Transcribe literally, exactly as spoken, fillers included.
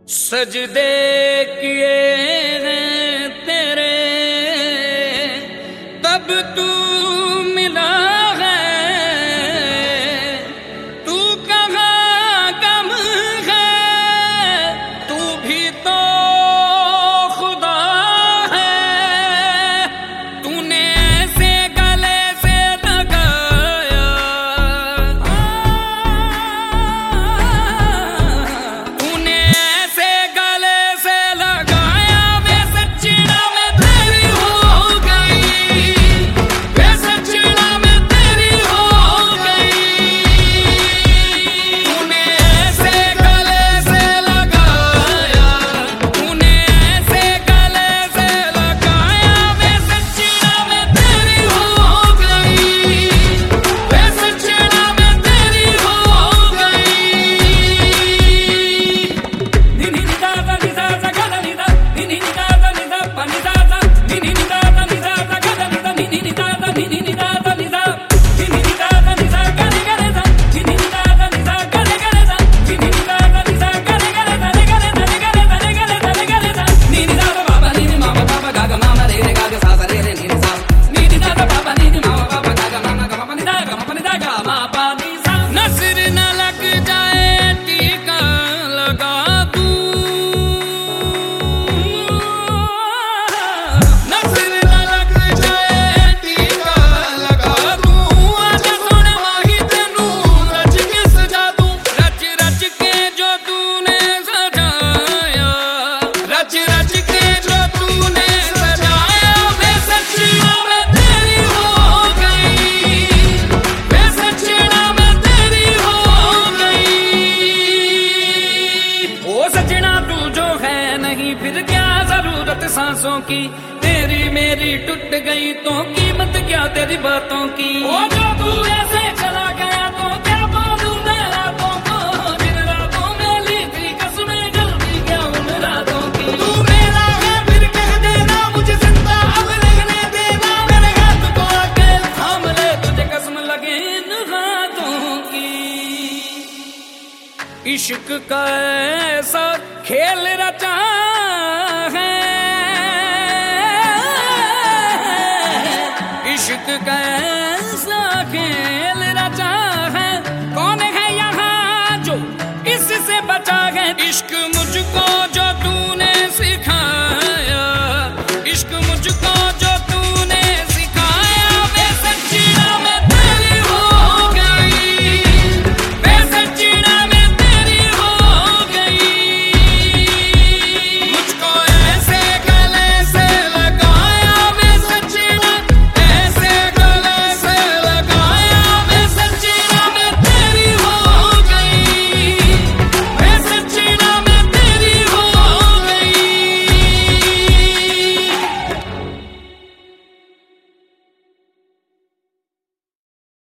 सजदे किए हैं तेरे तब तू मिला है, तू कहाँ कम है, तू भी तो खुदा है। तूने ऐसे गले से लगाया, तूने ऐसे गले से लगाया, वे सच्चिड़ा में तेरी हो गई, वे सच्चिड़ा में तेरी हो गई। तूने ऐसे गले से लगाया, तूने ऐसे गले से लगाया, वे सच्चिड़ा में तेरी हो गई, वे सच्चिड़ा में तेरी हो गई। नी नी नी दा दा नी दा दा गा दा नी दा, नी नी नी दा दा नी दा पा नी दा दा, नी नी नी दा दा नी दा दा गा दा नी दा, नी नी नी दा दा नी नी नी दा दा नी दा, नी नी नी दा दा नी दा गा रे गा रे दा, नी नी नी दा दा नी दा गा रे गा रे दा, नी नी नी दा दा नी दा गा रे गा रे दा, रे गा रे दा, रे गा रे दा, रे गा रे दा, रे गा रे दा, नी नी दा दा बाबा नी नी मामा बाबा गा गा मामा रे रे गा गा सा सा रे रे नी नी सा, नी नी दा दा बाबा नी नी मामा बाबा गा गा मामा गा मामा नी दा गा मामा नी दा गा मा पा नी सा। नजर न लग जाए टीका लगा दूं, नजर न लग जाए टीका लगा दूं, आजा सोने माही तेनू रच के सजा दूं, रच रच के जो तूने सजाया, रच रच के जो तूने सजाया, वे सच्चिड़ा में तेरी हो गई, वे सच्चिड़ा में तेरी हो गई। ओ सजना तू जो है नहीं फिर क्या जरूरत सांसों की, तेरी मेरी टूट गई तो कीमत क्या तेरी बातों की। ओ जो तू ऐसे चला गया तो क्या बोलूं मैं रातों को, जिन रातों में ली थी कसमें जल्दी क्या उन रातों की। तू मेरा है फिर कह देना मुझे जिंदा अब रहने देना, मेरे हाथ को आके थाम ले तुझे कसम लगे इन हाथों की। इश्क का ऐसा खेल रचा है, इश्क का ऐसा खेल रचा है, कौन है यहाँ जो इससे बचा है। इश्क मुझको